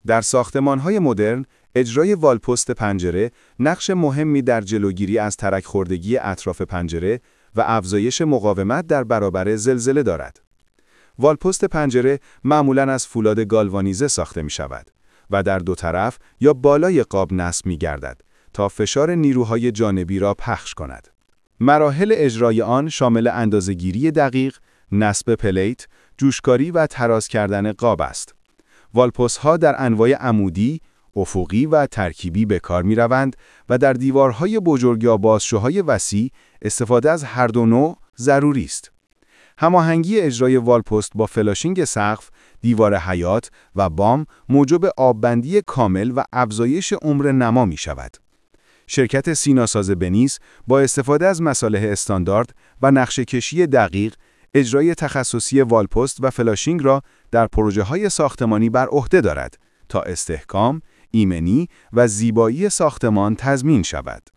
در ساختمان‌های مدرن، اجرای والپست پنجره نقش مهمی در جلوگیری از ترک‌خوردگی اطراف پنجره و افزایش مقاومت در برابر زلزله دارد. والپست پنجره معمولاً از فولاد گالوانیزه ساخته می‌شود و در دو طرف یا بالای قاب نصب می‌گردد تا فشار نیروهای جانبی را پخش کند. مراحل اجرای آن شامل اندازه‌گیری دقیق، نصب پلیت، جوشکاری و تراز کردن قاب است. والپست‌ها در انواع عمودی، افقی و ترکیبی به کار می‌روند و در دیوارهای بزرگ یا بازشوهای وسیع استفاده از هر دو نوع ضروری است. هماهنگی اجرای والپست با فلاشینگ سقف، دیوار حیاط و بام موجب آببندی کامل و افزایش عمر نما می‌شود. شرکت سیناساز بنیز با استفاده از مصالح استاندارد و نقشه‌کشی دقیق، اجرای تخصصی والپست و فلاشینگ را در پروژه‌های ساختمانی بر عهده دارد تا استحکام، ایمنی و زیبایی ساختمان تضمین شود.